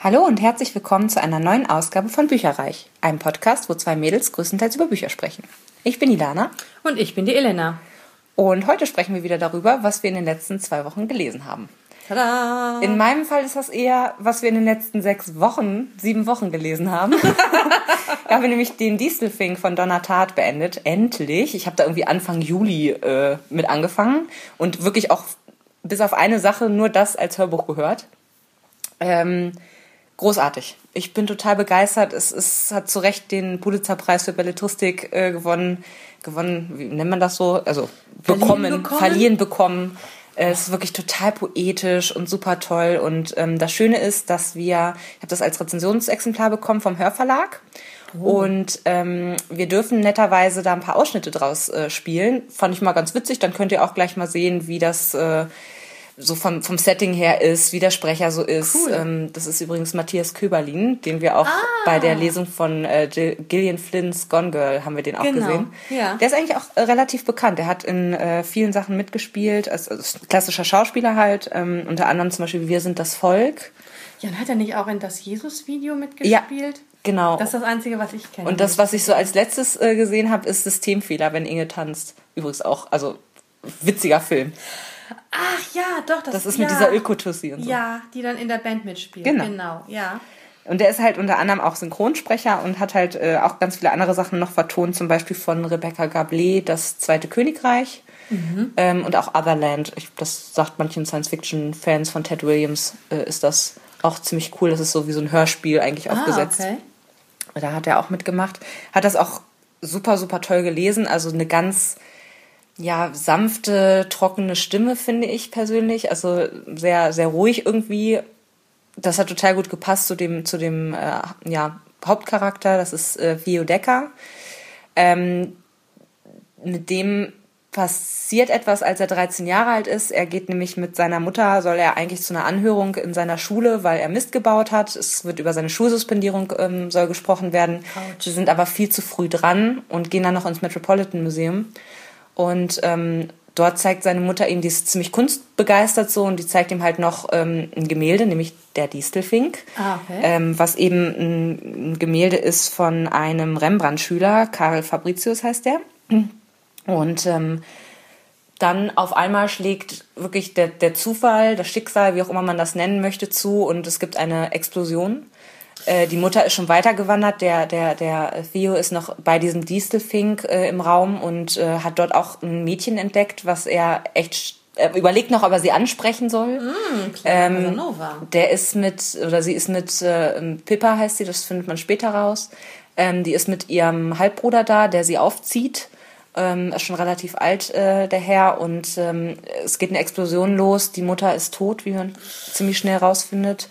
Hallo und herzlich willkommen zu einer neuen Ausgabe von Bücherreich, einem Podcast, wo zwei Mädels größtenteils über Bücher sprechen. Ich bin Ilana. Und ich bin die Elena. Und heute sprechen wir wieder darüber, was wir in den letzten 2 Wochen gelesen haben. Tada! In meinem Fall ist das eher, was wir in den letzten 7 Wochen gelesen haben. Da haben wir nämlich den Distelfink von Donna Tartt beendet. Endlich. Ich habe da irgendwie Anfang Juli mit angefangen und wirklich auch bis auf eine Sache nur das als Hörbuch gehört. Großartig. Ich bin total begeistert. Es hat zu Recht den Pulitzerpreis für Belletristik gewonnen, wie nennt man das so? Also verliehen bekommen. Es ist wirklich total poetisch und super toll. Und das Schöne ist, dass ich habe das als Rezensionsexemplar bekommen vom Hörverlag. Oh. Und wir dürfen netterweise da ein paar Ausschnitte draus spielen. Fand ich mal ganz witzig. Dann könnt ihr auch gleich mal sehen, wie das so vom Setting her ist, wie der Sprecher so ist. Cool. Das ist übrigens Matthias Köberlin, den wir auch bei der Lesung von Gillian Flynn's Gone Girl haben wir den auch gesehen. Ja. Der ist eigentlich auch relativ bekannt. Der hat in vielen Sachen mitgespielt, als klassischer Schauspieler halt. Unter anderem zum Beispiel Wir sind das Volk. Ja, und hat er nicht auch in das Jesus-Video mitgespielt? Ja, genau. Das ist das Einzige, was ich kenne. Und das, was ich so als letztes gesehen habe, ist Systemfehler, wenn Inge tanzt. Übrigens auch, also witziger Film. Ach ja, doch. Das ist mit dieser Ökotussi und so. Ja, die dann in der Band mitspielt. Genau, ja. Und der ist halt unter anderem auch Synchronsprecher und hat halt auch ganz viele andere Sachen noch vertont, zum Beispiel von Rebecca Gablé, Das Zweite Königreich und auch Otherland. Das sagt manchen Science-Fiction-Fans von Ted Williams, ist das auch ziemlich cool. Das ist so wie so ein Hörspiel eigentlich aufgesetzt. Okay. Da hat er auch mitgemacht. Hat das auch super, super toll gelesen. Also eine ganz sanfte, trockene Stimme, finde ich persönlich. Also sehr, sehr ruhig irgendwie. Das hat total gut gepasst zu dem Hauptcharakter. Das ist Theo Decker. Mit dem passiert etwas, als er 13 Jahre alt ist. Er geht nämlich mit seiner Mutter, soll er eigentlich zu einer Anhörung in seiner Schule, weil er Mist gebaut hat. Es wird über seine Schulsuspendierung soll gesprochen werden. Sie sind aber viel zu früh dran und gehen dann noch ins Metropolitan Museum. Und dort zeigt seine Mutter ihm, die ist ziemlich kunstbegeistert so, und die zeigt ihm halt noch ein Gemälde, nämlich der Distelfink, was eben ein Gemälde ist von einem Rembrandt-Schüler, Karel Fabricius heißt der. Und dann auf einmal schlägt wirklich der Zufall, das Schicksal, wie auch immer man das nennen möchte, zu, und es gibt eine Explosion. Die Mutter ist schon weitergewandert, der Theo ist noch bei diesem Distelfink im Raum und hat dort auch ein Mädchen entdeckt, was er überlegt noch, ob er sie ansprechen soll. Sie ist mit Pippa, heißt sie, das findet man später raus. Die ist mit ihrem Halbbruder da, der sie aufzieht. Ist schon relativ alt, der Herr, und es geht eine Explosion los. Die Mutter ist tot, wie man ziemlich schnell rausfindet.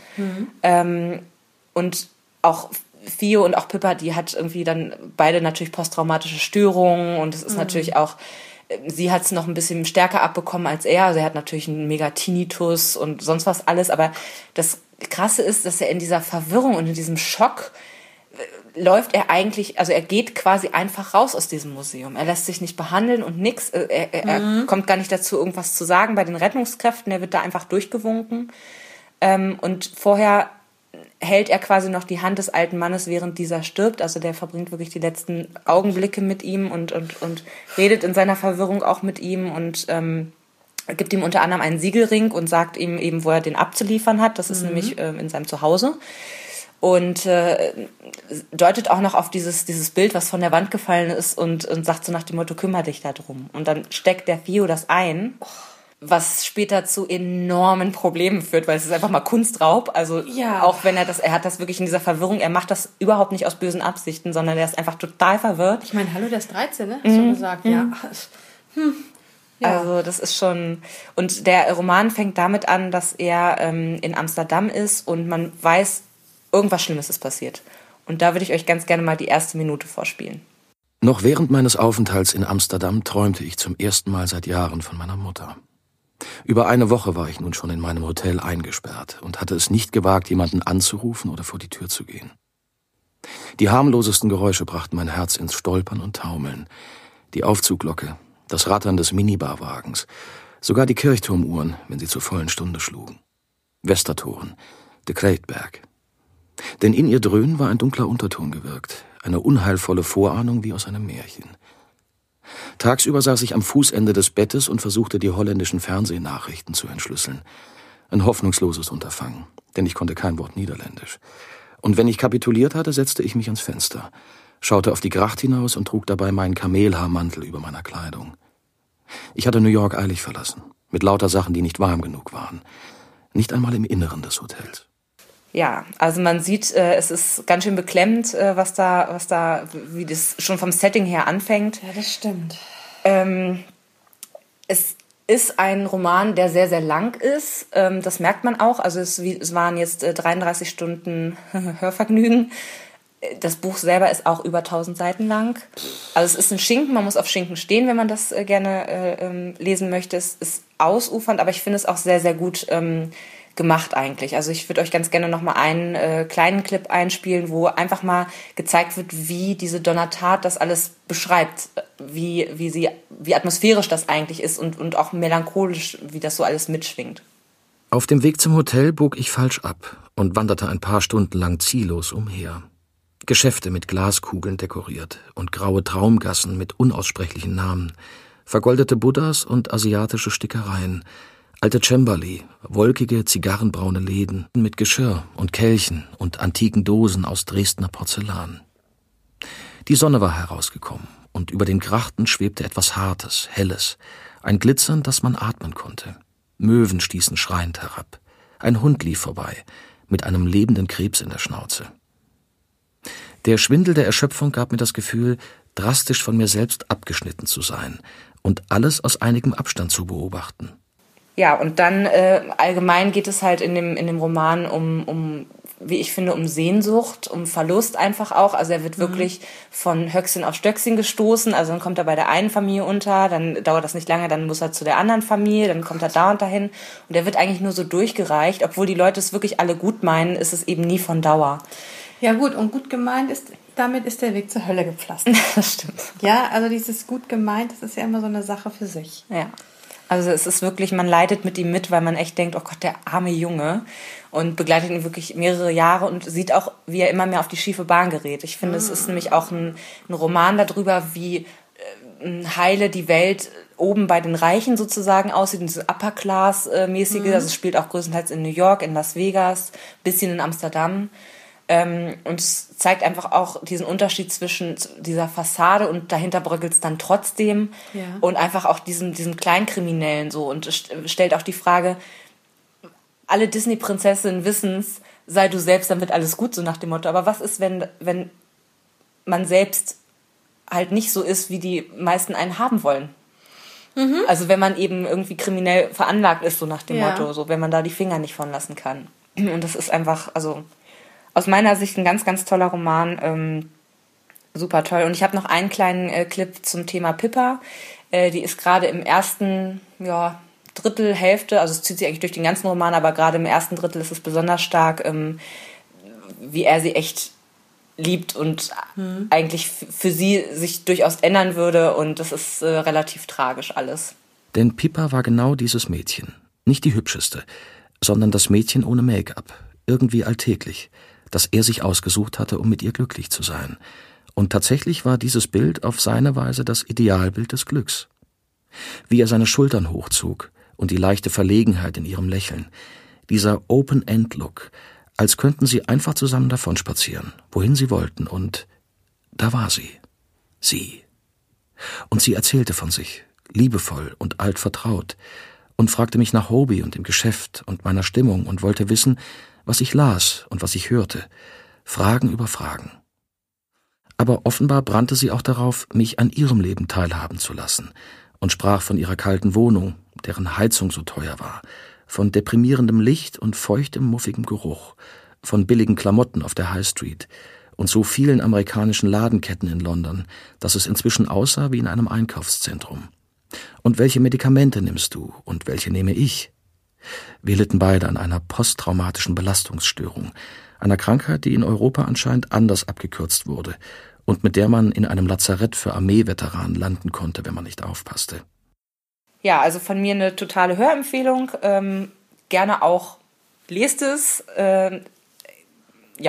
Und auch Theo und auch Pippa, die hat irgendwie dann beide natürlich posttraumatische Störungen, und es ist natürlich auch, sie hat es noch ein bisschen stärker abbekommen als er. Also er hat natürlich einen Mega-Tinnitus und sonst was alles, aber das Krasse ist, dass er in dieser Verwirrung und in diesem Schock läuft er eigentlich, also er geht quasi einfach raus aus diesem Museum. Er lässt sich nicht behandeln und nix. Er kommt gar nicht dazu, irgendwas zu sagen bei den Rettungskräften. Er wird da einfach durchgewunken. Und vorher hält er quasi noch die Hand des alten Mannes, während dieser stirbt. Also der verbringt wirklich die letzten Augenblicke mit ihm und redet in seiner Verwirrung auch mit ihm und gibt ihm unter anderem einen Siegelring und sagt ihm eben, wo er den abzuliefern hat. Das ist nämlich in seinem Zuhause. Und deutet auch noch auf dieses Bild, was von der Wand gefallen ist, und sagt so nach dem Motto, kümmere dich da drum. Und dann steckt der Theo das ein, was später zu enormen Problemen führt, weil es ist einfach mal Kunstraub. Also auch wenn er hat das wirklich in dieser Verwirrung, er macht das überhaupt nicht aus bösen Absichten, sondern er ist einfach total verwirrt. Ich meine, hallo, der ist 13, ne? Hast du gesagt, ja. Also das ist schon... Und der Roman fängt damit an, dass er in Amsterdam ist und man weiß, irgendwas Schlimmes ist passiert. Und da würde ich euch ganz gerne mal die erste Minute vorspielen. Noch während meines Aufenthalts in Amsterdam träumte ich zum ersten Mal seit Jahren von meiner Mutter. Über eine Woche war ich nun schon in meinem Hotel eingesperrt und hatte es nicht gewagt, jemanden anzurufen oder vor die Tür zu gehen. Die harmlosesten Geräusche brachten mein Herz ins Stolpern und Taumeln. Die Aufzugglocke, das Rattern des Minibarwagens, sogar die Kirchturmuhren, wenn sie zur vollen Stunde schlugen. Westertoren, de Kleedberg. Denn in ihr Dröhnen war ein dunkler Unterton gewirkt, eine unheilvolle Vorahnung wie aus einem Märchen. Tagsüber saß ich am Fußende des Bettes und versuchte, die holländischen Fernsehnachrichten zu entschlüsseln. Ein hoffnungsloses Unterfangen, denn ich konnte kein Wort Niederländisch. Und wenn ich kapituliert hatte, setzte ich mich ans Fenster, schaute auf die Gracht hinaus und trug dabei meinen Kamelhaarmantel über meiner Kleidung. Ich hatte New York eilig verlassen, mit lauter Sachen, die nicht warm genug waren. Nicht einmal im Inneren des Hotels. Ja, also man sieht, es ist ganz schön beklemmend, wie das schon vom Setting her anfängt. Ja, das stimmt. Es ist ein Roman, der sehr, sehr lang ist. Das merkt man auch. Also es waren jetzt 33 Stunden Hörvergnügen. Das Buch selber ist auch über 1000 Seiten lang. Also es ist ein Schinken, man muss auf Schinken stehen, wenn man das gerne lesen möchte. Es ist ausufernd, aber ich finde es auch sehr, sehr gut gemacht eigentlich. Also ich würde euch ganz gerne noch mal einen kleinen Clip einspielen, wo einfach mal gezeigt wird, wie diese Donna Tartt das alles beschreibt, wie atmosphärisch das eigentlich ist und auch melancholisch, wie das so alles mitschwingt. Auf dem Weg zum Hotel bog ich falsch ab und wanderte ein paar Stunden lang ziellos umher. Geschäfte mit Glaskugeln dekoriert und graue Traumgassen mit unaussprechlichen Namen, vergoldete Buddhas und asiatische Stickereien, alte Cemberli, wolkige, zigarrenbraune Läden mit Geschirr und Kelchen und antiken Dosen aus Dresdner Porzellan. Die Sonne war herausgekommen und über den Grachten schwebte etwas Hartes, Helles, ein Glitzern, das man atmen konnte. Möwen stießen schreiend herab. Ein Hund lief vorbei, mit einem lebenden Krebs in der Schnauze. Der Schwindel der Erschöpfung gab mir das Gefühl, drastisch von mir selbst abgeschnitten zu sein und alles aus einigem Abstand zu beobachten. Ja, und dann allgemein geht es halt in dem Roman um, wie ich finde, um Sehnsucht, um Verlust einfach auch. Also er wird wirklich von Höchstchen auf Stöckchen gestoßen. Also dann kommt er bei der einen Familie unter, dann dauert das nicht lange, dann muss er zu der anderen Familie, dann kommt er da und dahin. Und er wird eigentlich nur so durchgereicht. Obwohl die Leute es wirklich alle gut meinen, ist es eben nie von Dauer. Ja gut, und gut gemeint ist, damit ist der Weg zur Hölle gepflastert. Das stimmt. Ja, also dieses gut gemeint, das ist ja immer so eine Sache für sich. Ja. Also es ist wirklich, man leidet mit ihm mit, weil man echt denkt, oh Gott, der arme Junge. Und begleitet ihn wirklich mehrere Jahre und sieht auch, wie er immer mehr auf die schiefe Bahn gerät. Ich finde, es ist nämlich auch ein Roman darüber, wie heile die Welt oben bei den Reichen sozusagen aussieht, dieses Upper-Class-mäßige. Also es spielt auch größtenteils in New York, in Las Vegas, bisschen in Amsterdam. Und es zeigt einfach auch diesen Unterschied zwischen dieser Fassade und dahinter bröckelt es dann trotzdem. Ja. Und einfach auch diesem Kleinkriminellen so. Und es stellt auch die Frage, alle Disney-Prinzessinnen wissen's, sei du selbst, dann wird alles gut, so nach dem Motto. Aber was ist, wenn man selbst halt nicht so ist, wie die meisten einen haben wollen? Mhm. Also wenn man eben irgendwie kriminell veranlagt ist, so nach dem Motto, so wenn man da die Finger nicht von lassen kann. Und das ist einfach, also aus meiner Sicht ein ganz, ganz toller Roman, super toll. Und ich habe noch einen kleinen Clip zum Thema Pippa. Die ist gerade im ersten Drittel, Hälfte, also es zieht sich eigentlich durch den ganzen Roman, aber gerade im ersten Drittel ist es besonders stark, wie er sie echt liebt und eigentlich für sie sich durchaus ändern würde. Und das ist relativ tragisch alles. Denn Pippa war genau dieses Mädchen. Nicht die hübscheste, sondern das Mädchen ohne Make-up. Irgendwie alltäglich, das er sich ausgesucht hatte, um mit ihr glücklich zu sein. Und tatsächlich war dieses Bild auf seine Weise das Idealbild des Glücks. Wie er seine Schultern hochzog und die leichte Verlegenheit in ihrem Lächeln, dieser Open-End-Look, als könnten sie einfach zusammen davonspazieren, wohin sie wollten, und da war sie. Sie. Und sie erzählte von sich, liebevoll und altvertraut, und fragte mich nach Hobby und dem Geschäft und meiner Stimmung und wollte wissen, was ich las und was ich hörte. Fragen über Fragen. Aber offenbar brannte sie auch darauf, mich an ihrem Leben teilhaben zu lassen, und sprach von ihrer kalten Wohnung, deren Heizung so teuer war, von deprimierendem Licht und feuchtem, muffigem Geruch, von billigen Klamotten auf der High Street und so vielen amerikanischen Ladenketten in London, dass es inzwischen aussah wie in einem Einkaufszentrum. Und welche Medikamente nimmst du und welche nehme ich? Wir litten beide an einer posttraumatischen Belastungsstörung, einer Krankheit, die in Europa anscheinend anders abgekürzt wurde und mit der man in einem Lazarett für Armeeveteranen landen konnte, wenn man nicht aufpasste. Ja, also von mir eine totale Hörempfehlung. Gerne auch lest es.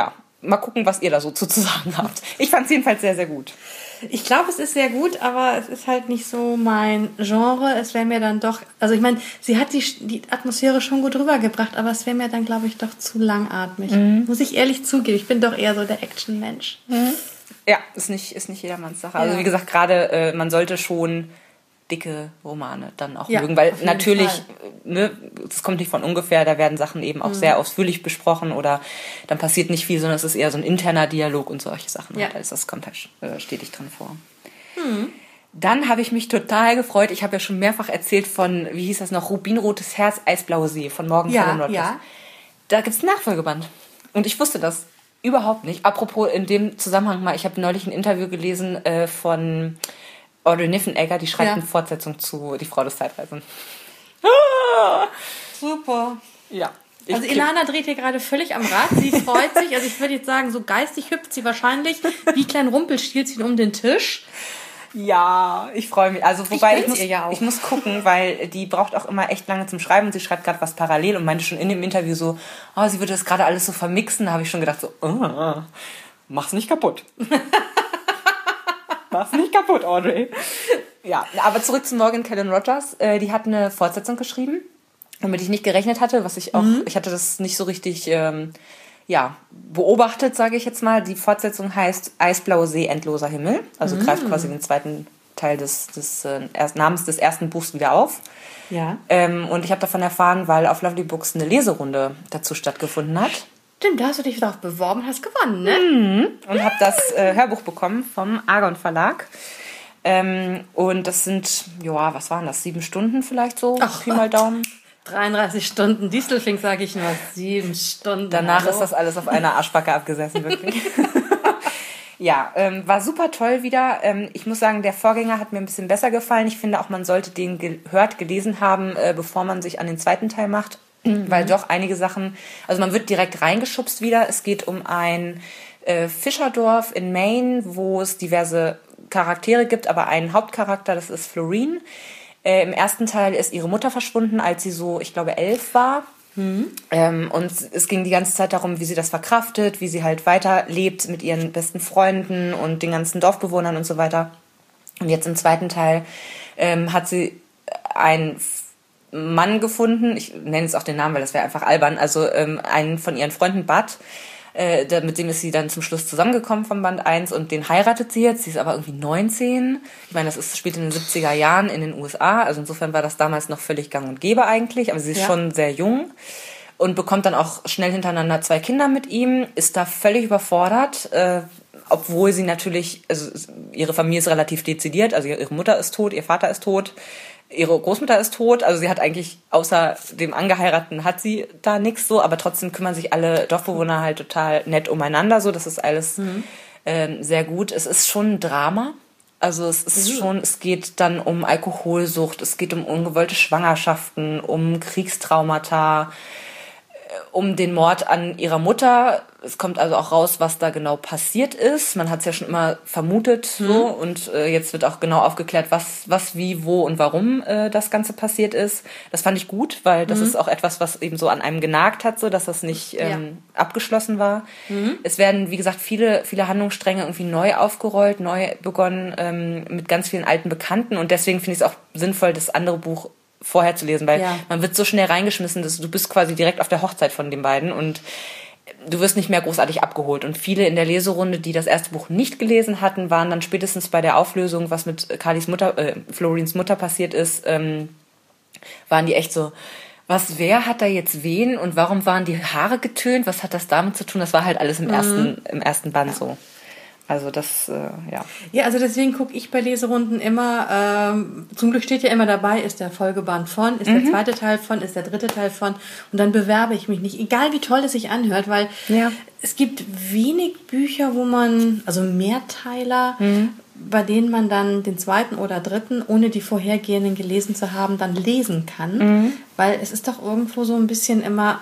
mal gucken, was ihr da so zu sagen habt. Ich fand es jedenfalls sehr, sehr gut. Ich glaube, es ist sehr gut, aber es ist halt nicht so mein Genre. Es wäre mir dann doch, also ich meine, sie hat die Atmosphäre schon gut rübergebracht, aber es wäre mir dann, glaube ich, doch zu langatmig. Muss ich ehrlich zugeben. Ich bin doch eher so der Action-Mensch. Ja, ist nicht jedermanns Sache. Also wie gesagt, gerade man sollte schon dicke Romane dann auch mögen, weil natürlich, ne, das kommt nicht von ungefähr, da werden Sachen eben auch sehr ausführlich besprochen oder dann passiert nicht viel, sondern es ist eher so ein interner Dialog und solche Sachen. Ja. Also das kommt halt stetig drin vor. Dann habe ich mich total gefreut, ich habe ja schon mehrfach erzählt von, wie hieß das noch, Rubinrotes Herz, Eisblaue See von Morgan Fallon Rogers. Ja. Da gibt es einen Nachfolgeband und ich wusste das überhaupt nicht. Apropos in dem Zusammenhang mal, ich habe neulich ein Interview gelesen von Audrey Niffenegger, die schreibt eine Fortsetzung zu Die Frau des Zeitreisenden. Super. Ja. Also Ilana dreht hier gerade völlig am Rad. Sie freut sich. Also ich würde jetzt sagen, so geistig hüpft sie wahrscheinlich wie klein Rumpelstilzchen um den Tisch. Ja, ich freue mich. Also wobei ich muss gucken, weil die braucht auch immer echt lange zum Schreiben. Sie schreibt gerade was parallel und meinte schon in dem Interview so, sie würde das gerade alles so vermixen. Da habe ich schon gedacht so, mach's nicht kaputt. Mach's nicht kaputt, Audrey. Ja, aber zurück zu Morgan Fallon Rogers. Die hat eine Fortsetzung geschrieben, womit ich nicht gerechnet hatte, was ich auch, ich hatte das nicht so richtig, beobachtet, sage ich jetzt mal. Die Fortsetzung heißt Eisblaue See, endloser Himmel. Also greift quasi den zweiten Teil des Namens des ersten Buchs wieder auf. Ja. Und ich habe davon erfahren, weil auf Lovely Books eine Leserunde dazu stattgefunden hat. Stimmt, da hast du dich darauf beworben, hast gewonnen, ne? Und habe das Hörbuch bekommen vom Argon Verlag. Und das sind, was waren das, 7 Stunden vielleicht so? Pi mal Daumen. 33 Stunden Distelfink, sage ich nur. 7 Stunden. Danach ist das alles auf einer Arschbacke abgesessen, wirklich. Ja, war super toll wieder. Ich muss sagen, der Vorgänger hat mir ein bisschen besser gefallen. Ich finde auch, man sollte den gelesen haben, bevor man sich an den zweiten Teil macht. Weil doch einige Sachen, also man wird direkt reingeschubst wieder. Es geht um ein Fischerdorf in Maine, wo es diverse Charaktere gibt, aber einen Hauptcharakter, das ist Florine. Im ersten Teil ist ihre Mutter verschwunden, als sie so, ich glaube, 11 war. Und es ging die ganze Zeit darum, wie sie das verkraftet, wie sie halt weiterlebt mit ihren besten Freunden und den ganzen Dorfbewohnern und so weiter. Und jetzt im zweiten Teil hat sie einen Mann gefunden, ich nenne jetzt auch den Namen, weil das wäre einfach albern, also einen von ihren Freunden, Bud, mit dem ist sie dann zum Schluss zusammengekommen vom Band 1 und den heiratet sie jetzt, sie ist aber irgendwie 19. Ich meine, spielt in den 70er Jahren in den USA, also insofern war das damals noch völlig gang und gäbe eigentlich, aber sie ist schon sehr jung und bekommt dann auch schnell hintereinander 2 Kinder mit ihm, ist da völlig überfordert, obwohl sie natürlich, also ihre Familie ist relativ dezidiert, also ihre Mutter ist tot, ihr Vater ist tot, ihre Großmutter ist tot, also sie hat eigentlich, außer dem Angeheirateten hat sie da nichts so, aber trotzdem kümmern sich alle Dorfbewohner halt total nett umeinander, so, das ist alles sehr gut. Es ist schon ein Drama, also es ist schon, es geht dann um Alkoholsucht, es geht um ungewollte Schwangerschaften, um Kriegstraumata, um den Mord an ihrer Mutter. Es kommt also auch raus, was da genau passiert ist. Man hat es ja schon immer vermutet so und jetzt wird auch genau aufgeklärt, was, wie, wo und warum das Ganze passiert ist. Das fand ich gut, weil das ist auch etwas, was eben so an einem genagt hat, so dass das nicht abgeschlossen war. Es werden, wie gesagt, viele Handlungsstränge irgendwie neu aufgerollt, neu begonnen mit ganz vielen alten Bekannten und deswegen finde ich es auch sinnvoll, das andere Buch vorher zu lesen, weil man wird so schnell reingeschmissen, dass du bist quasi direkt auf der Hochzeit von den beiden und du wirst nicht mehr großartig abgeholt. Und viele in der Leserunde, die das erste Buch nicht gelesen hatten, waren dann spätestens bei der Auflösung, was mit Florines Mutter passiert ist, waren die echt so, wer hat da jetzt wen und warum waren die Haare getönt? Was hat das damit zu tun? Das war halt alles im ersten Band so. Also das, Ja, also deswegen gucke ich bei Leserunden immer, zum Glück steht ja immer dabei, ist der Folgeband von, ist der zweite Teil von, ist der dritte Teil von und dann bewerbe ich mich nicht, egal wie toll es sich anhört, weil es gibt wenig Bücher, wo man, also Mehrteiler, bei denen man dann den zweiten oder dritten, ohne die vorhergehenden gelesen zu haben, dann lesen kann, weil es ist doch irgendwo so ein bisschen immer,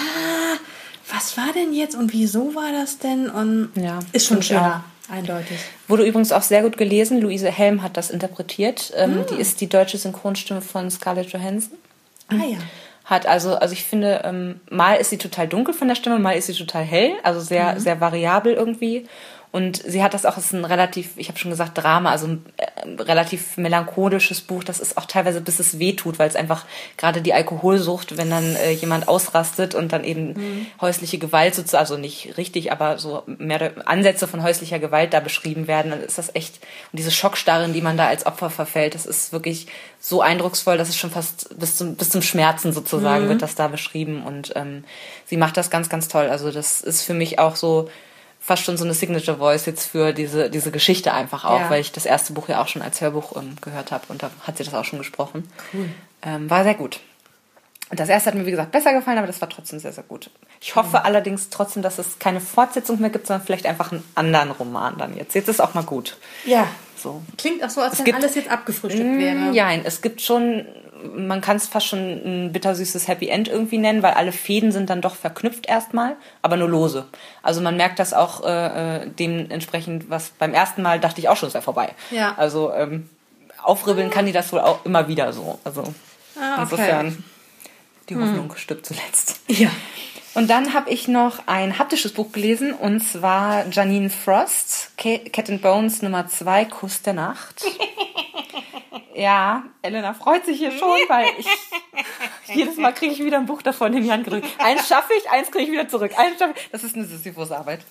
was war denn jetzt und wieso war das denn? Und ist schon schwer, eindeutig. Wurde übrigens auch sehr gut gelesen. Luise Helm hat das interpretiert. Die ist die deutsche Synchronstimme von Scarlett Johansson. Ah ja. hat. Also ich finde, mal ist sie total dunkel von der Stimme, mal ist sie total hell, also sehr, sehr variabel irgendwie. Und sie hat das auch, es ist ein relativ, ich habe schon gesagt, Drama, also ein relativ melancholisches Buch. Das ist auch teilweise, bis es wehtut, weil es einfach gerade die Alkoholsucht, wenn dann jemand ausrastet und dann eben häusliche Gewalt sozusagen, also nicht richtig, aber so mehr Ansätze von häuslicher Gewalt da beschrieben werden, dann ist das echt, und diese Schockstarre, in die man da als Opfer verfällt, das ist wirklich so eindrucksvoll, dass es schon fast bis zum Schmerzen sozusagen wird das da beschrieben. Und sie macht das ganz, ganz toll. Also das ist für mich auch so fast schon so eine Signature Voice jetzt für diese Geschichte einfach auch, weil ich das erste Buch ja auch schon als Hörbuch gehört habe und da hat sie das auch schon gesprochen. Cool. War sehr gut. Und das erste hat mir, wie gesagt, besser gefallen, aber das war trotzdem sehr, sehr gut. Ich hoffe allerdings trotzdem, dass es keine Fortsetzung mehr gibt, sondern vielleicht einfach einen anderen Roman dann jetzt. Jetzt ist auch mal gut. Ja. So. Klingt auch so, als wenn alles jetzt abgefrühstückt wäre. Ja, es gibt schon, man kann es fast schon ein bittersüßes Happy End irgendwie nennen, weil alle Fäden sind dann doch verknüpft erstmal, aber nur lose. Also man merkt das auch dementsprechend, was beim ersten Mal dachte ich auch schon, es wäre vorbei. Ja. Also aufribbeln kann die das wohl auch immer wieder so. Also insofern, die Hoffnung stirbt zuletzt. Ja. Und dann habe ich noch ein haptisches Buch gelesen, und zwar Janine Frost, Cat and Bones Nummer 2, Kuss der Nacht. Ja, Elena freut sich hier schon, weil jedes Mal kriege ich wieder ein Buch davon in die Hand gedrückt. Eins schaffe ich, eins kriege ich wieder zurück. Das ist eine Sisyphus-Arbeit.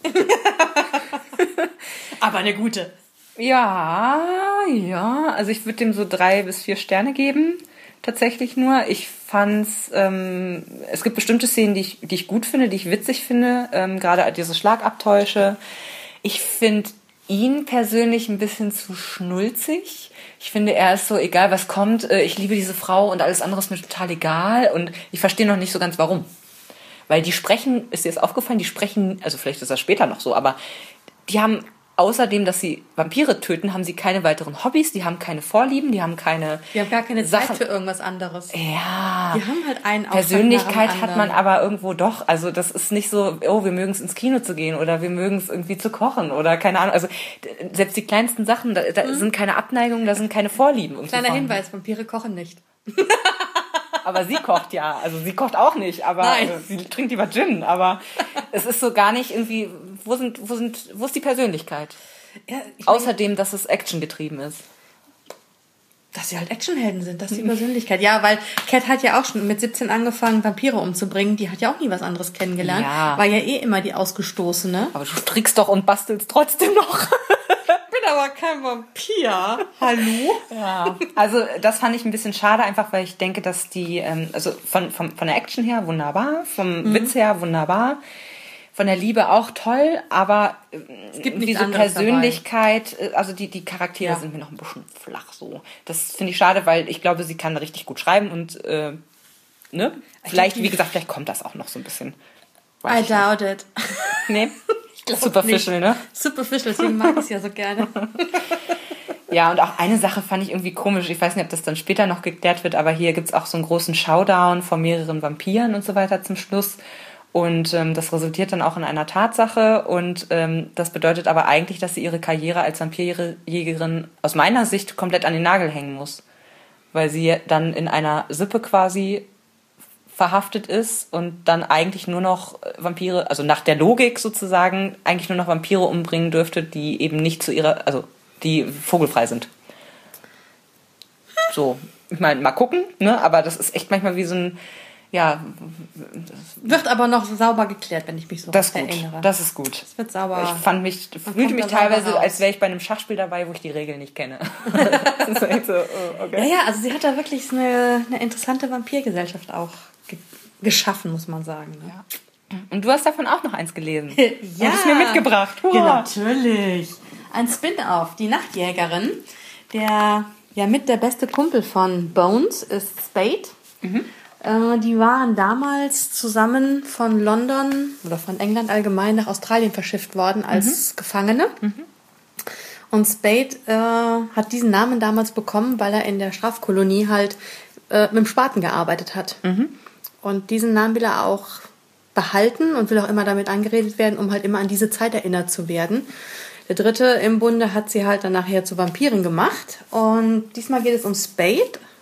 Aber eine gute. Ja, also ich würde dem so 3 bis 4 Sterne geben. Tatsächlich nur. Ich fand's, es gibt bestimmte Szenen, die ich gut finde, die ich witzig finde, gerade diese Schlagabtäusche. Ich finde ihn persönlich ein bisschen zu schnulzig. Ich finde, er ist so, egal was kommt, ich liebe diese Frau und alles andere ist mir total egal, und ich verstehe noch nicht so ganz, warum. Weil die sprechen, ist dir das aufgefallen, die sprechen, also vielleicht ist das später noch so, aber die haben außerdem, dass sie Vampire töten, haben sie keine weiteren Hobbys, die haben keine Vorlieben, die haben keine Die haben gar keine Zeit für irgendwas anderes. Ja. Die haben halt einen Persönlichkeit hat man aber irgendwo doch. Also das ist nicht so, oh, wir mögen es ins Kino zu gehen oder wir mögen es irgendwie zu kochen oder keine Ahnung. Also selbst die kleinsten Sachen, da sind keine Abneigungen, da sind keine Vorlieben. Kleiner Hinweis, Vampire kochen nicht. Aber sie kocht ja. Also sie kocht auch nicht, aber sie trinkt lieber Gin. Aber es ist so gar nicht irgendwie, wo ist die Persönlichkeit? Ja, außerdem, dass es actiongetrieben ist. Dass sie halt Actionhelden sind, das ist die Persönlichkeit. Ja, weil Cat hat ja auch schon mit 17 angefangen, Vampire umzubringen. Die hat ja auch nie was anderes kennengelernt. Ja. War ja immer die Ausgestoßene. Aber du strickst doch und bastelst trotzdem noch. Bin aber kein Vampir. Hallo? Ja. Also das fand ich ein bisschen schade, einfach weil ich denke, dass die, also von der Action her wunderbar, vom Witz her wunderbar, von der Liebe auch toll, aber es gibt diese Persönlichkeit, dabei. Also die Charaktere sind mir noch ein bisschen flach so. Das finde ich schade, weil ich glaube, sie kann richtig gut schreiben und ne? Vielleicht, wie gesagt, vielleicht kommt das auch noch so ein bisschen. I doubt it. Nee. Superficial, ne? Superficial, deswegen mag ich es ja so gerne. Ja, und auch eine Sache fand ich irgendwie komisch. Ich weiß nicht, ob das dann später noch geklärt wird, aber hier gibt's auch so einen großen Showdown von mehreren Vampiren und so weiter zum Schluss. Und das resultiert dann auch in einer Tatsache. Und das bedeutet aber eigentlich, dass sie ihre Karriere als Vampirjägerin aus meiner Sicht komplett an den Nagel hängen muss. Weil sie dann in einer Sippe quasi verhaftet ist und dann eigentlich nur noch Vampire, also nach der Logik sozusagen, eigentlich nur noch Vampire umbringen dürfte, die eben nicht zu ihrer, also die vogelfrei sind. So, ich meine, mal gucken, ne? Aber das ist echt manchmal wie so ein, ja. Wird aber noch sauber geklärt, wenn ich mich so erinnere. Das ist gut. Es wird sauber. Ich fühlte mich teilweise, als wäre ich bei einem Schachspiel dabei, wo ich die Regeln nicht kenne. Das ist echt so, okay. Ja, also sie hat da wirklich eine interessante Vampirgesellschaft auch geschaffen, muss man sagen. Ne? Ja. Und du hast davon auch noch eins gelesen. Ja. Und es mir mitgebracht. Hurra. Ja, natürlich. Ein Spin-off, die Nachtjägerin. Der mit der beste Kumpel von Bones ist Spade. Die waren damals zusammen von London oder von England allgemein nach Australien verschifft worden als Gefangene. Und Spade hat diesen Namen damals bekommen, weil er in der Strafkolonie halt mit dem Spaten gearbeitet hat. Und diesen Namen will er auch behalten und will auch immer damit angeredet werden, um halt immer an diese Zeit erinnert zu werden. Der dritte im Bunde hat sie halt dann nachher zu Vampirin gemacht. Und diesmal geht es um Spade,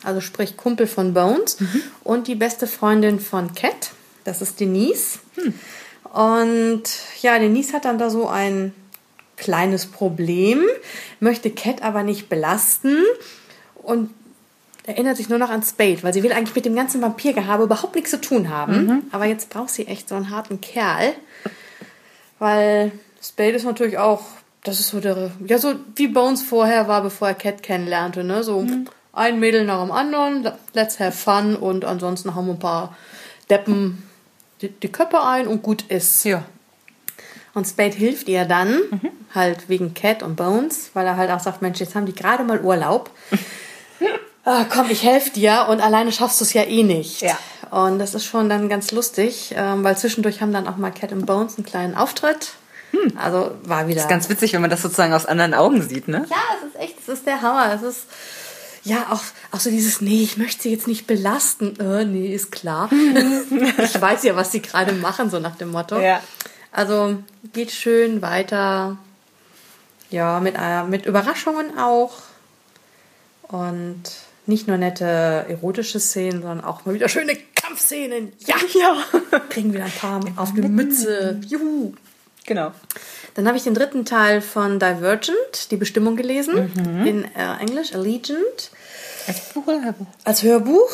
also sprich Kumpel von Bones, und die beste Freundin von Cat, das ist Denise. Und ja, Denise hat dann da so ein kleines Problem, möchte Cat aber nicht belasten und erinnert sich nur noch an Spade, weil sie will eigentlich mit dem ganzen Vampirgehabe überhaupt nichts zu tun haben. Aber jetzt braucht sie echt so einen harten Kerl, weil Spade ist natürlich auch, das ist so so wie Bones vorher war, bevor er Cat kennenlernte, ne? So ein Mädel nach dem anderen, let's have fun, und ansonsten haben wir ein paar Deppen die Köpfe ein und gut ist. Ja. Und Spade hilft ihr dann, halt wegen Cat und Bones, weil er halt auch sagt, Mensch, jetzt haben die gerade mal Urlaub. Komm, ich helfe dir, und alleine schaffst du es ja eh nicht. Ja. Und das ist schon dann ganz lustig, weil zwischendurch haben dann auch mal Cat und Bones einen kleinen Auftritt. Also war wieder... Das ist ganz witzig, wenn man das sozusagen aus anderen Augen sieht, ne? Ja, das ist der Hammer. Es ist ja auch so dieses, nee, ich möchte sie jetzt nicht belasten. Nee, ist klar. Ich weiß ja, was sie gerade machen, so nach dem Motto. Ja. Also geht schön weiter. Ja, mit Überraschungen auch. Und nicht nur nette erotische Szenen, sondern auch mal wieder schöne Kampfszenen. Ja. Kriegen wieder ein paar auf die Mütze. Juhu. Genau. Dann habe ich den 3. Teil von Divergent, die Bestimmung, gelesen. In Englisch, Allegiant. Als Buch oder Hörbuch? Als Hörbuch.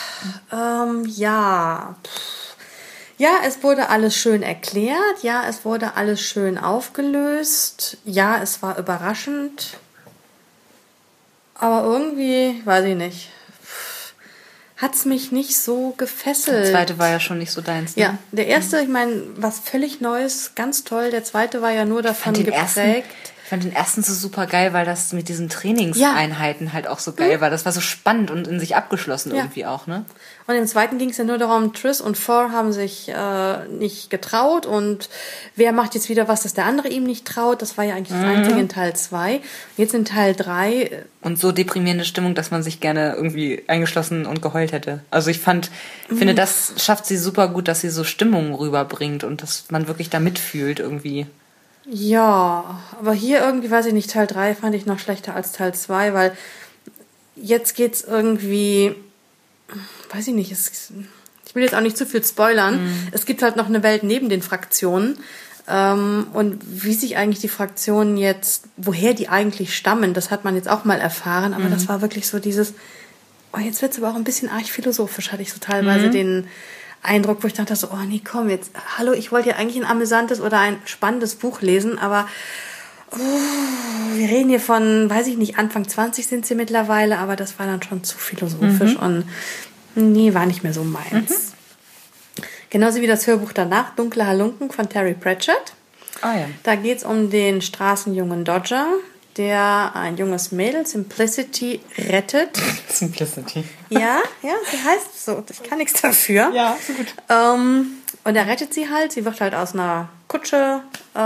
Ja, es wurde alles schön erklärt. Ja, es wurde alles schön aufgelöst. Ja, es war überraschend. Aber irgendwie, weiß ich nicht, hat es mich nicht so gefesselt. Der zweite war ja schon nicht so deins, ne? Ja, der erste, ich meine, was völlig Neues, ganz toll. Der zweite war ja nur davon geprägt. Ich fand den ersten so super geil, weil das mit diesen Trainingseinheiten halt auch so geil war. Das war so spannend und in sich abgeschlossen irgendwie auch, ne? Und im zweiten ging es ja nur darum, Triss und Thor haben sich nicht getraut, und wer macht jetzt wieder was, dass der andere ihm nicht traut. Das war ja eigentlich das Einzige in Teil 2. Jetzt in Teil 3... Und so deprimierende Stimmung, dass man sich gerne irgendwie eingeschlossen und geheult hätte. Also ich finde, das schafft sie super gut, dass sie so Stimmungen rüberbringt und dass man wirklich da mitfühlt irgendwie. Ja, aber hier irgendwie, weiß ich nicht, Teil 3 fand ich noch schlechter als Teil 2, weil jetzt geht's irgendwie, weiß ich nicht, ich will jetzt auch nicht zu viel spoilern. Es gibt halt noch eine Welt neben den Fraktionen, und wie sich eigentlich die Fraktionen jetzt, woher die eigentlich stammen, das hat man jetzt auch mal erfahren, aber das war wirklich so dieses, jetzt wird's aber auch ein bisschen arg philosophisch, hatte ich so teilweise den Eindruck, wo ich dachte so, nee, komm jetzt, hallo, ich wollte ja eigentlich ein amüsantes oder ein spannendes Buch lesen, aber wir reden hier von, weiß ich nicht, Anfang 20 sind sie mittlerweile, aber das war dann schon zu philosophisch und nee, war nicht mehr so meins. Genauso wie das Hörbuch danach, Dunkle Halunken von Terry Pratchett. Ah ja. Da geht's um den Straßenjungen Dodger, der ein junges Mädel, Simplicity, rettet. Simplicity. Ja, sie heißt so. Ich kann nichts dafür. Ja, so gut. Und er rettet sie halt. Sie wird halt aus einer Kutsche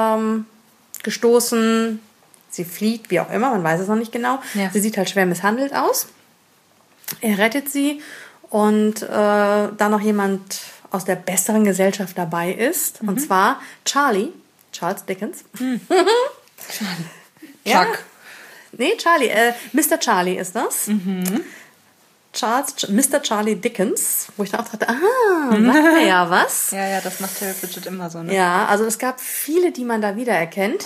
gestoßen. Sie flieht, wie auch immer, man weiß es noch nicht genau. Ja. Sie sieht halt schwer misshandelt aus. Er rettet sie, und da noch jemand aus der besseren Gesellschaft dabei ist. Und zwar Charles Dickens. Charlie. Ja. Chuck. Nee, Charlie. Mr. Charlie ist das. Mr. Charlie Dickens, wo ich dann auch dachte, sagt er ja was. Ja, das macht Terry Pratchett immer so, ne? Ja, also es gab viele, die man da wiedererkennt.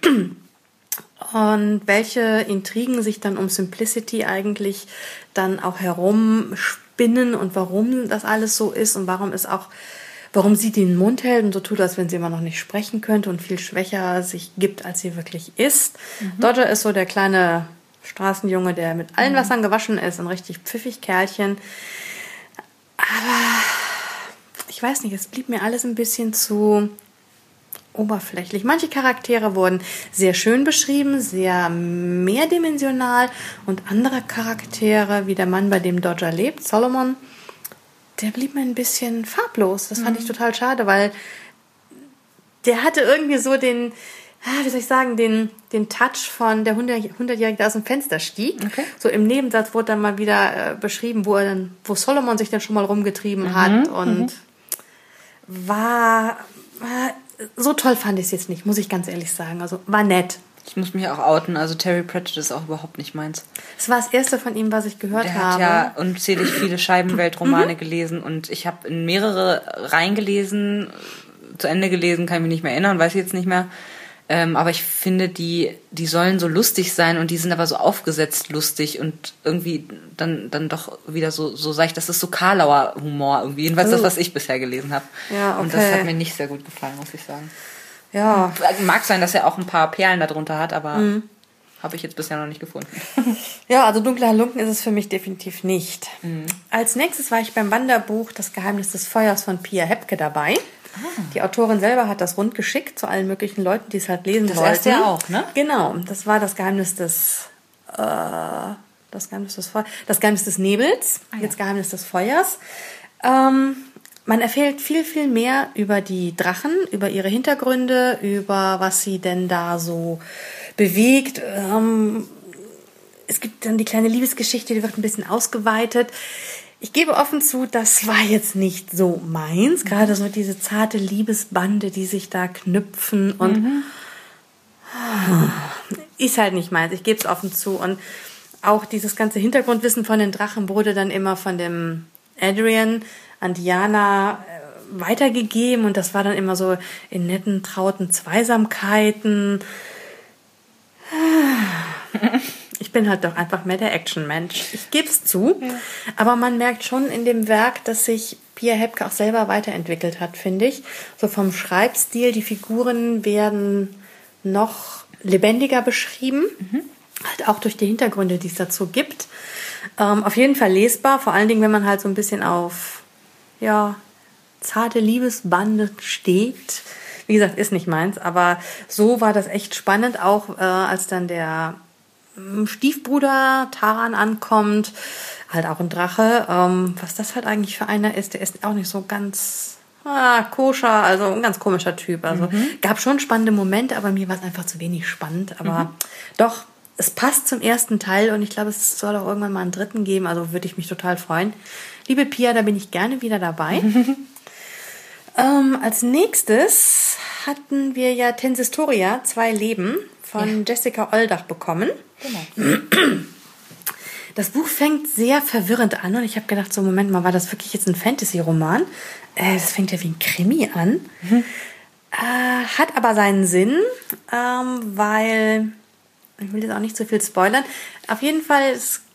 Und welche Intrigen sich dann um Simplicity eigentlich dann auch herumspinnen und warum das alles so ist und warum sie den Mund hält und so tut, als wenn sie immer noch nicht sprechen könnte und viel schwächer sich gibt, als sie wirklich ist. Dodger ist so der kleine Straßenjunge, der mit allen Wassern gewaschen ist, ein richtig pfiffig Kerlchen. Aber ich weiß nicht, es blieb mir alles ein bisschen zu oberflächlich. Manche Charaktere wurden sehr schön beschrieben, sehr mehrdimensional, und andere Charaktere, wie der Mann, bei dem Dodger lebt, Solomon, der blieb mir ein bisschen farblos. Das fand ich total schade, weil der hatte irgendwie so den, wie soll ich sagen, den Touch von der 100-Jährige, der aus dem Fenster stieg. Okay. So im Nebensatz wurde dann mal wieder beschrieben, wo Solomon sich dann schon mal rumgetrieben hat, und war so toll fand ich es jetzt nicht, muss ich ganz ehrlich sagen. Also war nett, Ich muss mich auch outen, also Terry Pratchett ist auch überhaupt nicht meins. Das war das erste von ihm, was ich gehört habe. Der hat ja unzählig viele Scheibenweltromane gelesen und ich habe in mehrere reingelesen, zu Ende gelesen, kann ich mich nicht mehr erinnern, weiß ich jetzt nicht mehr. Aber ich finde, die sollen so lustig sein und die sind aber so aufgesetzt lustig und irgendwie dann doch wieder so sag ich, das ist so Karlauer Humor irgendwie. Jedenfalls das, was ich bisher gelesen habe. Ja, okay. Und das hat mir nicht sehr gut gefallen, muss ich sagen. Ja. Mag sein, dass er auch ein paar Perlen darunter hat, aber habe ich jetzt bisher noch nicht gefunden. Ja, also Dunkle Halunken ist es für mich definitiv nicht. Als nächstes war ich beim Wanderbuch Das Geheimnis des Feuers von Pia Hebke dabei. Die Autorin selber hat das rund geschickt zu allen möglichen Leuten, die es halt lesen wollten. Das erste ja auch, ne? Genau, das war das Geheimnis des Nebels, jetzt Geheimnis des Feuers. Man erfährt viel, viel mehr über die Drachen, über ihre Hintergründe, über was sie denn da so bewegt. Es gibt dann die kleine Liebesgeschichte, die wird ein bisschen ausgeweitet. Ich gebe offen zu, das war jetzt nicht so meins. Gerade so diese zarte Liebesbande, die sich da knüpfen und ist halt nicht meins. Ich gebe es offen zu. Und auch dieses ganze Hintergrundwissen von den Drachen wurde dann immer von dem Adrian an Diana weitergegeben und das war dann immer so in netten, trauten Zweisamkeiten. Ich bin halt doch einfach mehr der Action-Mensch. Ich gebe es zu. Ja. Aber man merkt schon in dem Werk, dass sich Pia Hebke auch selber weiterentwickelt hat, finde ich. So vom Schreibstil, die Figuren werden noch lebendiger beschrieben. Halt auch durch die Hintergründe, die es dazu gibt. Auf jeden Fall lesbar, vor allen Dingen, wenn man halt so ein bisschen auf zarte Liebesbande steht. Wie gesagt, ist nicht meins, aber so war das echt spannend, auch als dann der Stiefbruder Taran ankommt, halt auch ein Drache, was das halt eigentlich für einer ist, der ist auch nicht so ganz koscher, also ein ganz komischer Typ, also gab schon spannende Momente, aber mir war es einfach zu wenig spannend, aber doch, es passt zum ersten Teil und ich glaube, es soll auch irgendwann mal einen dritten geben, also würde ich mich total freuen. Liebe Pia, da bin ich gerne wieder dabei. Als nächstes hatten wir ja Tensistoria, 2 Leben von Jessica Oldach bekommen. Genau. Das Buch fängt sehr verwirrend an und ich habe gedacht, so Moment mal, war das wirklich jetzt ein Fantasy-Roman? Das fängt ja wie ein Krimi an. Hat aber seinen Sinn, weil, ich will jetzt auch nicht so viel spoilern, auf jeden Fall,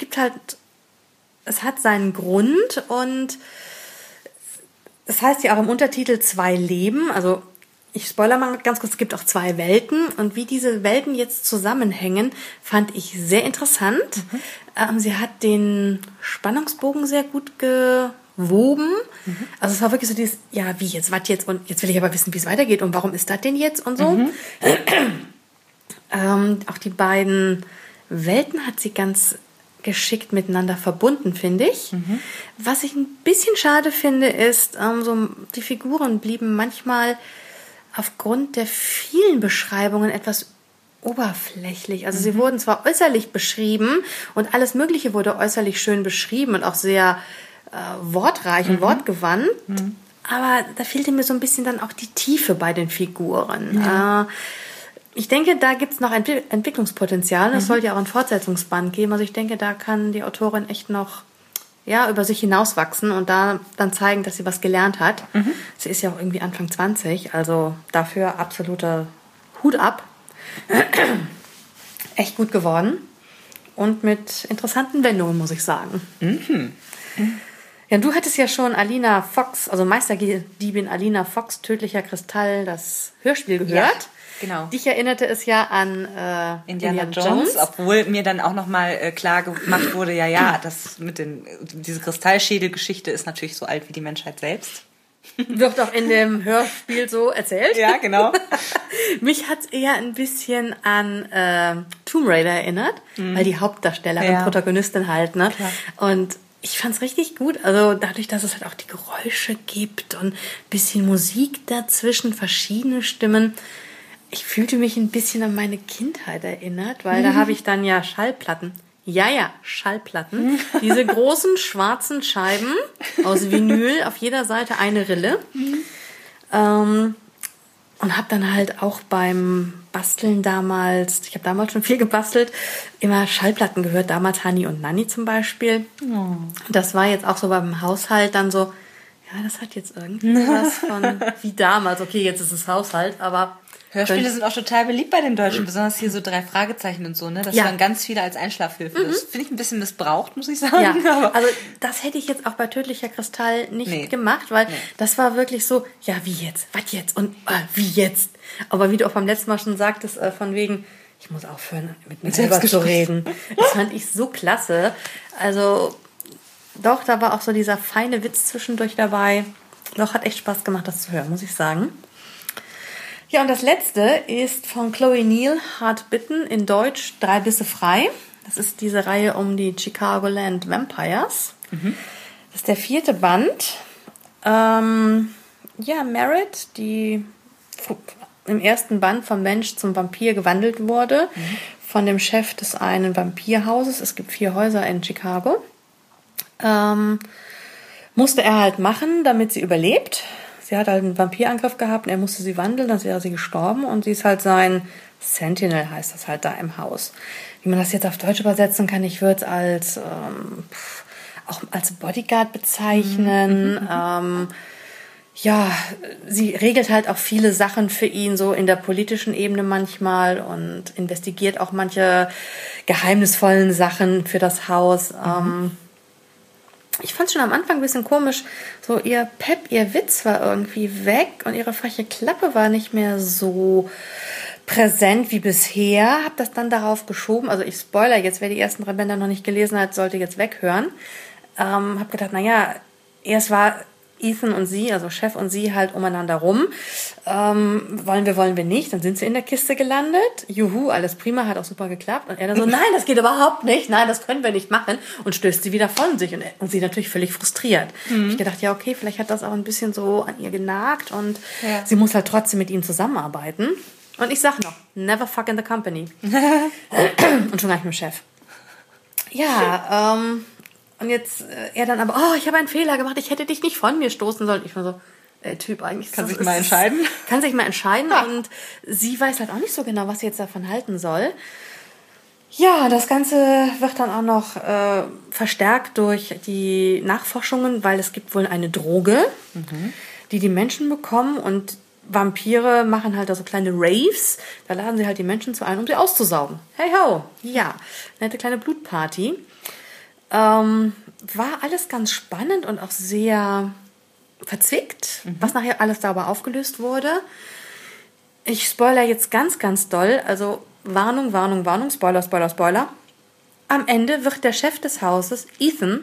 es hat seinen Grund und das heißt ja auch im Untertitel 2 Leben, also ich spoilere mal ganz kurz, es gibt auch 2 Welten und wie diese Welten jetzt zusammenhängen, fand ich sehr interessant. Sie hat den Spannungsbogen sehr gut gewoben. Also es war wirklich so dieses, wie jetzt, was jetzt und jetzt will ich aber wissen, wie es weitergeht und warum ist das denn jetzt und so. Auch die beiden Welten hat sie ganz geschickt miteinander verbunden, finde ich. Was ich ein bisschen schade finde, ist, die Figuren blieben manchmal aufgrund der vielen Beschreibungen etwas oberflächlich. Also sie wurden zwar äußerlich beschrieben und alles Mögliche wurde äußerlich schön beschrieben und auch sehr wortreich und wortgewandt, aber da fehlte mir so ein bisschen dann auch die Tiefe bei den Figuren. Ich denke, da gibt es noch Entwicklungspotenzial. Es soll ja auch ein Fortsetzungsband geben. Also ich denke, da kann die Autorin echt noch über sich hinauswachsen und da dann zeigen, dass sie was gelernt hat. Sie ist ja auch irgendwie Anfang 20, also dafür absoluter Hut ab. Echt gut geworden und mit interessanten Wendungen, muss ich sagen. Ja, du hattest ja schon Alina Fox, also Meisterdiebin Alina Fox, Tödlicher Kristall, das Hörspiel gehört. Ja. Genau. Dich erinnerte es ja an Indiana Jones, obwohl mir dann auch nochmal klar gemacht wurde, das diese Kristallschädel-Geschichte ist natürlich so alt wie die Menschheit selbst. Wird auch in dem Hörspiel so erzählt. Ja, genau. Mich hat es eher ein bisschen an Tomb Raider erinnert, weil die Hauptdarstellerin, Protagonistin halt, ne? Klar. Und ich fand's richtig gut, also dadurch, dass es halt auch die Geräusche gibt und ein bisschen Musik dazwischen, verschiedene Stimmen. Ich fühlte mich ein bisschen an meine Kindheit erinnert, weil da habe ich dann ja Schallplatten. Schallplatten. Diese großen schwarzen Scheiben aus Vinyl, auf jeder Seite eine Rille. Und habe dann halt auch beim Basteln damals, ich habe damals schon viel gebastelt, immer Schallplatten gehört, damals Hani und Nanni zum Beispiel. Oh. Das war jetzt auch so beim Haushalt dann so, ja, das hat jetzt irgendwie was von wie damals. Okay, jetzt ist es Haushalt, aber... Hörspiele sind auch total beliebt bei den Deutschen, besonders hier so 3 Fragezeichen und so, ne? Das hören ganz viele als Einschlafhilfe. Das finde ich ein bisschen missbraucht, muss ich sagen. Ja, aber also das hätte ich jetzt auch bei Tödlicher Kristall nicht gemacht, weil das war wirklich so, ja, wie jetzt, was jetzt und wie jetzt. Aber wie du auch beim letzten Mal schon sagtest, von wegen, ich muss aufhören, mit mir selber zu reden. Das fand ich so klasse. Also doch, da war auch so dieser feine Witz zwischendurch dabei. Doch, hat echt Spaß gemacht, das zu hören, muss ich sagen. Ja, und das letzte ist von Chloe Neal, Hart Bitten, in Deutsch 3 Bisse frei. Das ist diese Reihe um die Chicagoland Vampires. Das ist der 4. Band. Merritt, die im ersten Band vom Mensch zum Vampir gewandelt wurde, von dem Chef des einen Vampirhauses. Es gibt 4 Häuser in Chicago. Musste er halt machen, damit sie überlebt. Sie hat halt einen Vampirangriff gehabt und er musste sie wandeln, dann wäre sie gestorben und sie ist halt sein Sentinel, heißt das halt da im Haus. Wie man das jetzt auf Deutsch übersetzen kann, ich würde es als auch als Bodyguard bezeichnen. Sie regelt halt auch viele Sachen für ihn, so in der politischen Ebene manchmal und investigiert auch manche geheimnisvollen Sachen für das Haus. Ich fand es schon am Anfang ein bisschen komisch, so ihr Witz war irgendwie weg und ihre freche Klappe war nicht mehr so präsent wie bisher. Hab das dann darauf geschoben, also ich spoiler jetzt, wer die ersten 3 Bänder noch nicht gelesen hat, sollte jetzt weghören. Hab gedacht, naja, erst war Ethan und sie, also Chef und sie, halt umeinander rum. Wollen wir nicht. Dann sind sie in der Kiste gelandet. Juhu, alles prima, hat auch super geklappt. Und er dann so, nein, das geht überhaupt nicht. Nein, das können wir nicht machen. Und stößt sie wieder von sich. Und sie natürlich völlig frustriert. Ich gedacht, ja, okay, vielleicht hat das auch ein bisschen so an ihr genagt. Und sie muss halt trotzdem mit ihm zusammenarbeiten. Und ich sag noch, never fuck in the company. Und schon gar nicht mit dem Chef. Ja, und jetzt er dann aber, ich habe einen Fehler gemacht, ich hätte dich nicht von mir stoßen sollen. Ich war so, Typ eigentlich. Kann sich mal entscheiden. Kann sich mal entscheiden und sie weiß halt auch nicht so genau, was sie jetzt davon halten soll. Ja, das Ganze wird dann auch noch verstärkt durch die Nachforschungen, weil es gibt wohl eine Droge, die Menschen bekommen und Vampire machen halt da so kleine Raves. Da laden sie halt die Menschen zu ein, um sie auszusaugen. Hey ho, ja, nette kleine Blutparty. War alles ganz spannend und auch sehr verzwickt, was nachher alles dabei aufgelöst wurde. Ich spoilere jetzt ganz, ganz doll. Also Warnung, Warnung, Warnung, Spoiler, Spoiler, Spoiler. Am Ende wird der Chef des Hauses, Ethan,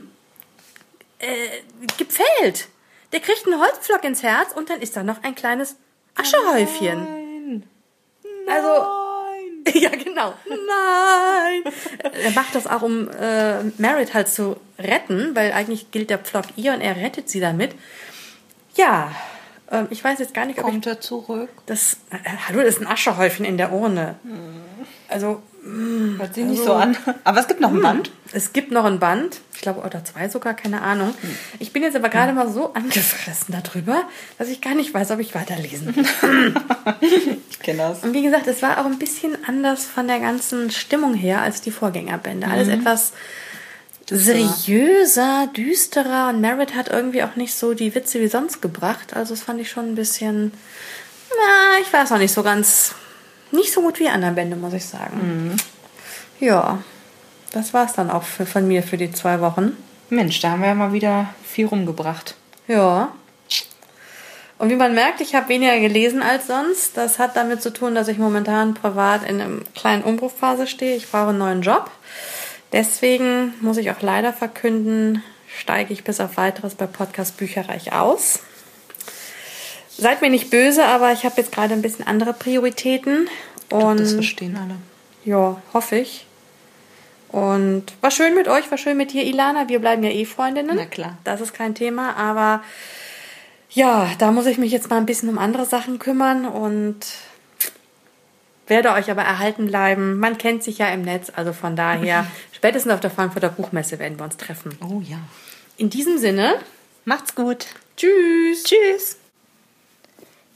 gepfählt. Der kriegt einen Holzpflock ins Herz und dann ist da noch ein kleines Aschehäufchen. Nein. Also... Ja, genau. Nein! Er macht das auch, um Merritt halt zu retten, weil eigentlich gilt der Pflock ihr und er rettet sie damit. Ja, ich weiß jetzt gar nicht, ob Kommt er zurück? Hallo, das ist ein Aschehäufchen in der Urne. Also... Hört sich nicht so an. Aber es gibt noch ein Band. Es gibt noch ein Band. Ich glaube, oder 2 sogar, keine Ahnung. Ich bin jetzt aber gerade mal so angefressen darüber, dass ich gar nicht weiß, ob ich weiterlesen will. Ich kenne das. Und wie gesagt, es war auch ein bisschen anders von der ganzen Stimmung her als die Vorgängerbände. Alles etwas seriöser, düsterer. Und Merritt hat irgendwie auch nicht so die Witze wie sonst gebracht. Also das fand ich schon ein bisschen... ich weiß noch nicht so ganz... Nicht so gut wie anderen Bände, muss ich sagen. Ja, das war's dann auch von mir für die 2 Wochen. Mensch, da haben wir ja mal wieder viel rumgebracht. Ja. Und wie man merkt, ich habe weniger gelesen als sonst. Das hat damit zu tun, dass ich momentan privat in einer kleinen Umbruchphase stehe. Ich brauche einen neuen Job. Deswegen muss ich auch leider verkünden, steige ich bis auf Weiteres bei Podcast Bücherreich aus. Seid mir nicht böse, aber ich habe jetzt gerade ein bisschen andere Prioritäten. Und das verstehen alle. Ja, hoffe ich. Und war schön mit euch, war schön mit dir, Ilana. Wir bleiben ja Freundinnen. Na klar. Das ist kein Thema, aber ja, da muss ich mich jetzt mal ein bisschen um andere Sachen kümmern und werde euch aber erhalten bleiben. Man kennt sich ja im Netz, also von daher, spätestens auf der Frankfurter Buchmesse werden wir uns treffen. Oh ja. In diesem Sinne, macht's gut. Tschüss. Tschüss.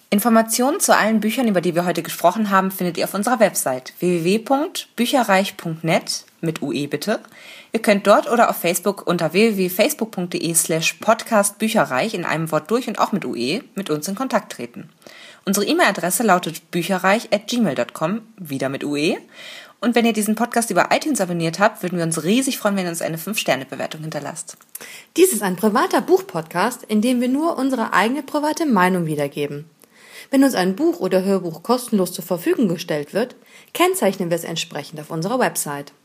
Informationen zu allen Büchern, über die wir heute gesprochen haben, findet ihr auf unserer Website www.bücherreich.net mit UE bitte. Ihr könnt dort oder auf Facebook unter www.facebook.de/podcastbücherreich in einem Wort durch und auch mit UE mit uns in Kontakt treten. Unsere E-Mail-Adresse lautet bücherreich@gmail.com, wieder mit UE. Und wenn ihr diesen Podcast über iTunes abonniert habt, würden wir uns riesig freuen, wenn ihr uns eine 5-Sterne-Bewertung hinterlasst. Dies ist ein privater Buchpodcast, in dem wir nur unsere eigene private Meinung wiedergeben. Wenn uns ein Buch oder Hörbuch kostenlos zur Verfügung gestellt wird, kennzeichnen wir es entsprechend auf unserer Website.